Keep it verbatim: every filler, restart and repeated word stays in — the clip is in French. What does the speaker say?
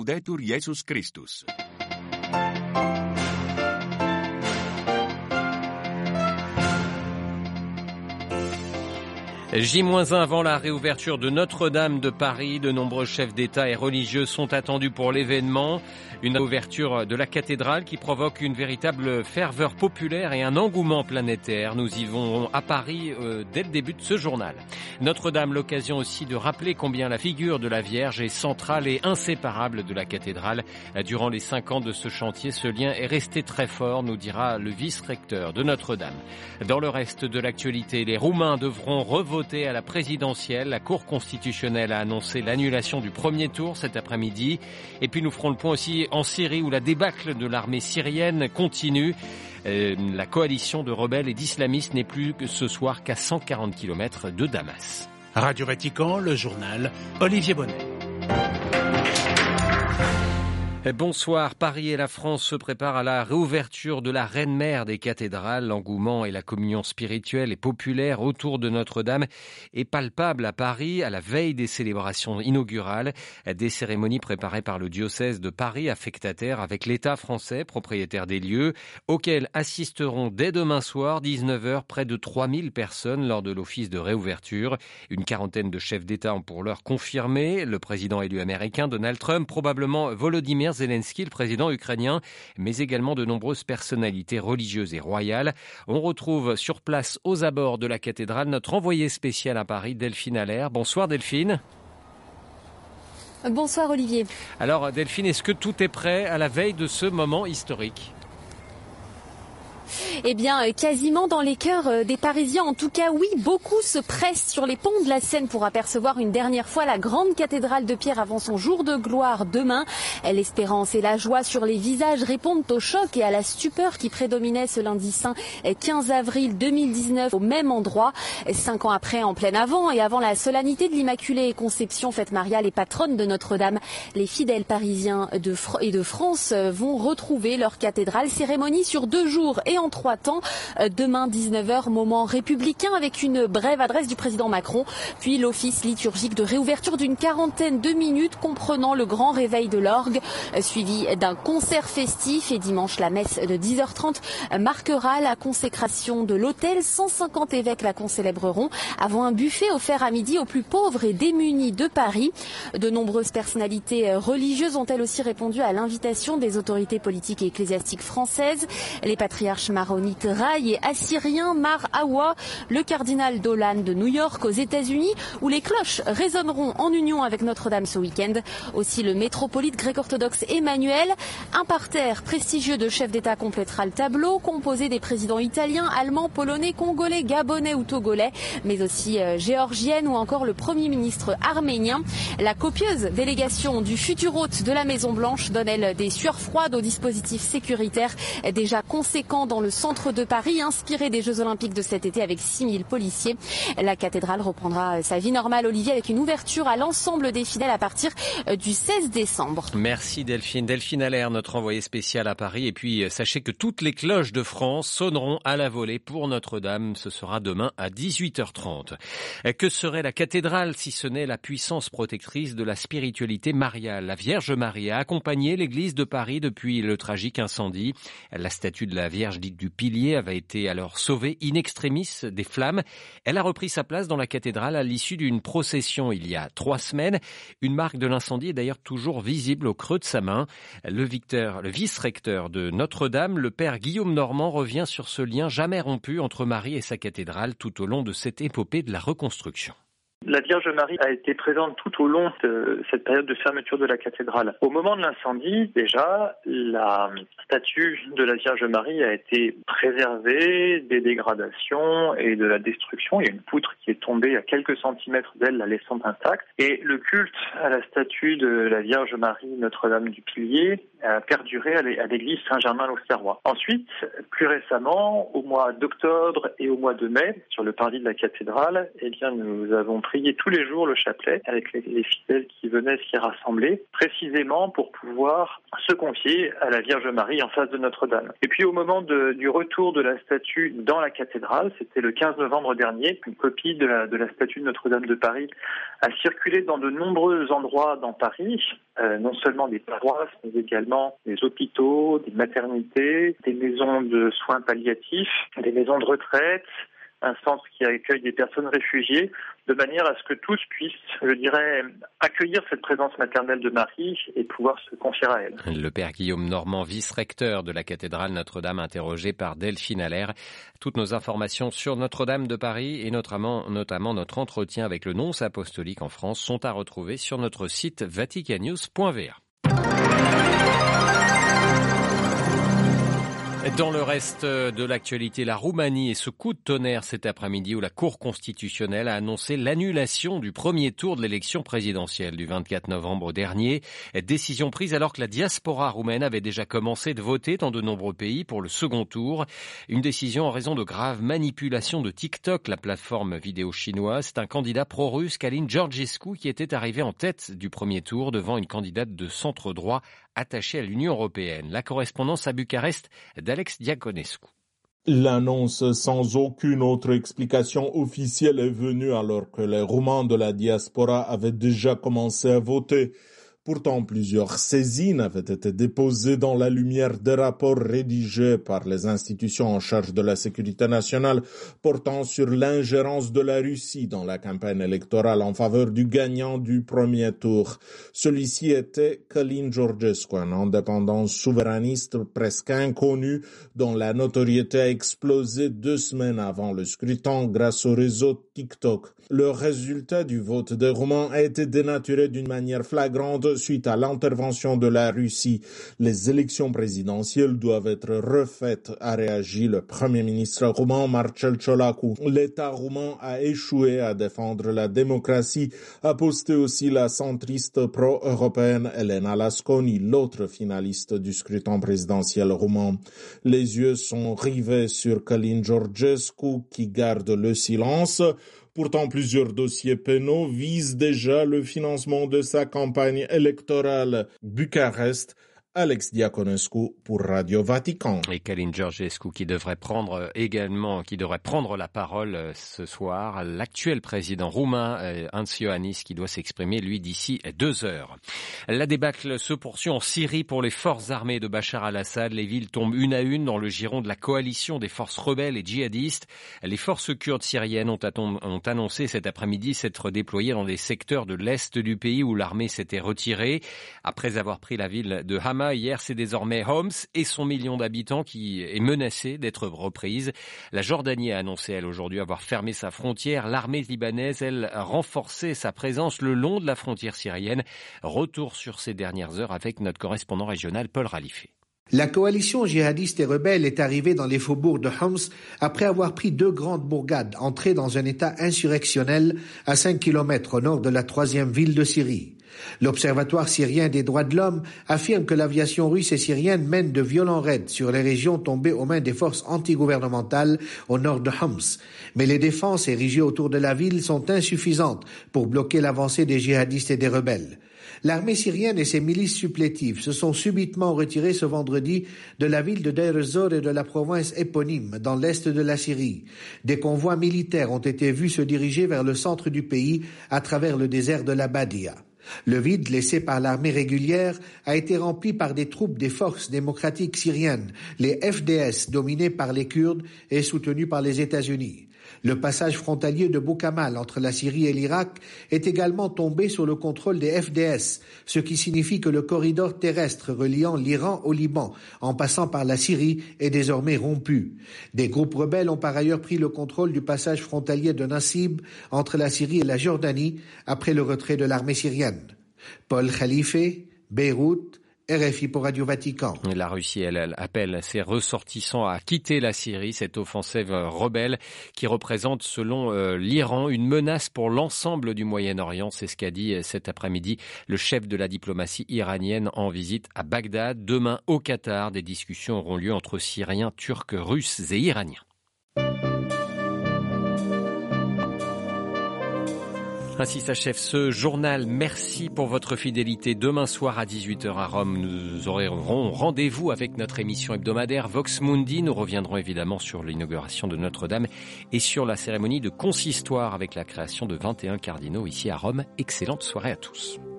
Laudetur Jesus Christus. J un avant la réouverture de Notre-Dame de Paris, de nombreux chefs d'État et religieux sont attendus pour l'événement. Une ouverture de la cathédrale qui provoque une véritable ferveur populaire et un engouement planétaire. Nous y vont à Paris euh, dès le début de ce journal. Notre-Dame, l'occasion aussi de rappeler combien la figure de la Vierge est centrale et inséparable de la cathédrale. Durant les cinq ans de ce chantier, ce lien est resté très fort, nous dira le vice-recteur de Notre-Dame. Dans le reste de l'actualité, les Roumains devront revoter à la présidentielle. La Cour constitutionnelle a annoncé l'annulation du premier tour cet après-midi. Et puis nous ferons le point aussi en Syrie où la débâcle de l'armée syrienne continue. Euh, la coalition de rebelles et d'islamistes n'est plus ce soir qu'à cent quarante kilomètres de Damas. Radio Vatican, le journal, Olivier Bonnet. Bonsoir. Paris et la France se préparent à la réouverture de la reine-mère des cathédrales. L'engouement et la communion spirituelle et populaire autour de Notre-Dame est palpable à Paris à la veille des célébrations inaugurales. Des cérémonies préparées par le diocèse de Paris, affectataire avec l'État français, propriétaire des lieux, auxquelles assisteront dès demain soir, dix-neuf heures, près de trois mille personnes lors de l'office de réouverture. Une quarantaine de chefs d'État ont pour l'heure confirmé. Le président élu américain Donald Trump, probablement Volodymyr Zelensky, le président ukrainien, mais également de nombreuses personnalités religieuses et royales. On retrouve sur place aux abords de la cathédrale notre envoyée spéciale à Paris, Delphine Allaire. Bonsoir Delphine. Bonsoir Olivier. Alors Delphine, est-ce que tout est prêt à la veille de ce moment historique ? Eh bien, quasiment dans les cœurs des Parisiens. En tout cas, oui, beaucoup se pressent sur les ponts de la Seine pour apercevoir une dernière fois la grande cathédrale de pierre avant son jour de gloire demain. L'espérance et la joie sur les visages répondent au choc et à la stupeur qui prédominait ce lundi saint quinze avril deux mille dix-neuf au même endroit. Cinq ans après, en plein avant et avant la solennité de l'Immaculée Conception, fête mariale et patronne de Notre-Dame, les fidèles parisiens de Fr- et de France vont retrouver leur cathédrale. Cérémonie sur deux jours et en trois temps. Demain, dix-neuf heures, moment républicain avec une brève adresse du président Macron, puis l'office liturgique de réouverture d'une quarantaine de minutes comprenant le grand réveil de l'orgue, suivi d'un concert festif, et dimanche, la messe de dix heures trente marquera la consécration de l'autel. cent cinquante évêques la concélébreront avant un buffet offert à midi aux plus pauvres et démunis de Paris. De nombreuses personnalités religieuses ont elles aussi répondu à l'invitation des autorités politiques et ecclésiastiques françaises. Les patriarches maronite Raï et assyrien Mar Awa, le cardinal Dolan de New York aux États-Unis, où les cloches résonneront en union avec Notre-Dame ce week-end. Aussi le métropolite grec-orthodoxe Emmanuel. Un parterre prestigieux de chefs d'État complétera le tableau, composé des présidents italiens, allemands, polonais, congolais, gabonais ou togolais, mais aussi euh, géorgienne ou encore le premier ministre arménien. La copieuse délégation du futur hôte de la Maison-Blanche donne, elle, des sueurs froides au dispositif sécuritaire déjà conséquent dans le centre de Paris, inspiré des Jeux Olympiques de cet été avec six mille policiers. La cathédrale reprendra sa vie normale, Olivier, avec une ouverture à l'ensemble des fidèles à partir du seize décembre. Merci Delphine. Delphine Allaire, notre envoyée spéciale à Paris. Et puis, sachez que toutes les cloches de France sonneront à la volée pour Notre-Dame. Ce sera demain à dix-huit heures trente. Que serait la cathédrale si ce n'est la puissance protectrice de la spiritualité mariale? La Vierge Marie a accompagné l'église de Paris depuis le tragique incendie. La statue de la Vierge dite du Pilier avait été alors sauvée in extremis des flammes. Elle a repris sa place dans la cathédrale à l'issue d'une procession il y a trois semaines. Une marque de l'incendie est d'ailleurs toujours visible au creux de sa main. Le, Victor, le vice-recteur de Notre-Dame, le père Guillaume Normand, revient sur ce lien jamais rompu entre Marie et sa cathédrale tout au long de cette épopée de la reconstruction. La Vierge Marie a été présente tout au long de cette période de fermeture de la cathédrale. Au moment de l'incendie, déjà, la statue de la Vierge Marie a été préservée des dégradations et de la destruction. Il y a une poutre qui est tombée à quelques centimètres d'elle, la laissant intacte. Et le culte à la statue de la Vierge Marie Notre-Dame du Pilier a perduré à l'église Saint-Germain-l'Auxerrois. Ensuite, plus récemment, au mois d'octobre et au mois de mai, sur le parvis de la cathédrale, eh bien, nous avons prier tous les jours le chapelet avec les, les fidèles qui venaient s'y rassembler, précisément pour pouvoir se confier à la Vierge Marie en face de Notre-Dame. Et puis au moment de, du retour de la statue dans la cathédrale, c'était le quinze novembre dernier, une copie de la, de la statue de Notre-Dame de Paris a circulé dans de nombreux endroits dans Paris, euh, non seulement des paroisses, mais également des hôpitaux, des maternités, des maisons de soins palliatifs, des maisons de retraite, un centre qui accueille des personnes réfugiées, de manière à ce que tous puissent, je dirais, accueillir cette présence maternelle de Marie et pouvoir se confier à elle. Le père Guillaume Normand, vice-recteur de la cathédrale Notre-Dame, interrogé par Delphine Allaire. Toutes nos informations sur Notre-Dame de Paris et notamment, notamment notre entretien avec le nonce apostolique en France sont à retrouver sur notre site vaticannews point v r. Dans le reste de l'actualité, la Roumanie et ce coup de tonnerre cet après-midi où la Cour constitutionnelle a annoncé l'annulation du premier tour de l'élection présidentielle du vingt-quatre novembre dernier. Décision prise alors que la diaspora roumaine avait déjà commencé de voter dans de nombreux pays pour le second tour. Une décision en raison de graves manipulations de TikTok, la plateforme vidéo chinoise. C'est un candidat pro-russe, Călin Georgescu, qui était arrivé en tête du premier tour devant une candidate de centre droit attachée à l'Union européenne. La correspondance à Bucarest d'Alex Diaconescu. L'annonce sans aucune autre explication officielle est venue alors que les Roumains de la diaspora avaient déjà commencé à voter. Pourtant, plusieurs saisines avaient été déposées dans la lumière des rapports rédigés par les institutions en charge de la sécurité nationale portant sur l'ingérence de la Russie dans la campagne électorale en faveur du gagnant du premier tour. Celui-ci était Călin Georgescu, un indépendant souverainiste presque inconnu dont la notoriété a explosé deux semaines avant le scrutin grâce au réseau TikTok. Le résultat du vote des Roumains a été dénaturé d'une manière flagrante suite à l'intervention de la Russie. Les élections présidentielles doivent être refaites, a réagi le premier ministre roumain Marcel Ciolacu. L'État roumain a échoué à défendre la démocratie, a posté aussi la centriste pro-européenne Elena Lasconi, l'autre finaliste du scrutin présidentiel roumain. Les yeux sont rivés sur Călin Georgescu qui garde le silence. Pourtant, plusieurs dossiers pénaux visent déjà le financement de sa campagne électorale. Bucarest, Alex Diaconescu pour Radio Vatican. Et Călin Georgescu qui devrait prendre également, qui devrait prendre la parole ce soir. L'actuel président roumain, Hans Iohannis, qui doit s'exprimer, lui, d'ici deux heures. La débâcle se poursuit en Syrie pour les forces armées de Bachar al-Assad. Les villes tombent une à une dans le giron de la coalition des forces rebelles et djihadistes. Les forces kurdes syriennes ont, ont annoncé cet après-midi s'être déployées dans des secteurs de l'est du pays où l'armée s'était retirée. Après avoir pris la ville de Hama, hier, c'est désormais Homs et son million d'habitants qui est menacé d'être reprise. La Jordanie a annoncé, elle, aujourd'hui, avoir fermé sa frontière. L'armée libanaise, elle, a renforcé sa présence le long de la frontière syrienne. Retour sur ces dernières heures avec notre correspondant régional Paul Ralifé. La coalition djihadiste et rebelle est arrivée dans les faubourgs de Homs après avoir pris deux grandes bourgades, entrées dans un état insurrectionnel à cinq kilomètres au nord de la troisième ville de Syrie. L'Observatoire syrien des droits de l'homme affirme que l'aviation russe et syrienne mène de violents raids sur les régions tombées aux mains des forces antigouvernementales au nord de Homs. Mais les défenses érigées autour de la ville sont insuffisantes pour bloquer l'avancée des djihadistes et des rebelles. L'armée syrienne et ses milices supplétives se sont subitement retirées ce vendredi de la ville de Deir ez-Zor et de la province éponyme dans l'est de la Syrie. Des convois militaires ont été vus se diriger vers le centre du pays à travers le désert de la Badia. Le vide laissé par l'armée régulière a été rempli par des troupes des forces démocratiques syriennes, les F D S dominées par les Kurdes et soutenues par les États-Unis. Le passage frontalier de Boukamal entre la Syrie et l'Irak est également tombé sous le contrôle des F D S, ce qui signifie que le corridor terrestre reliant l'Iran au Liban, en passant par la Syrie, est désormais rompu. Des groupes rebelles ont par ailleurs pris le contrôle du passage frontalier de Nassib entre la Syrie et la Jordanie après le retrait de l'armée syrienne. Paul Khalife, Beyrouth, R F I pour Radio Vatican. La Russie, elle, elle appelle ses ressortissants à quitter la Syrie, cette offensive rebelle qui représente, selon euh, l'Iran, une menace pour l'ensemble du Moyen-Orient. C'est ce qu'a dit cet après-midi le chef de la diplomatie iranienne en visite à Bagdad. Demain, au Qatar, des discussions auront lieu entre Syriens, Turcs, Russes et Iraniens. Ainsi s'achève ce journal. Merci pour votre fidélité. Demain soir à dix-huit heures à Rome, nous aurons rendez-vous avec notre émission hebdomadaire Vox Mundi. Nous reviendrons évidemment sur l'inauguration de Notre-Dame et sur la cérémonie de consistoire avec la création de vingt et un cardinaux ici à Rome. Excellente soirée à tous.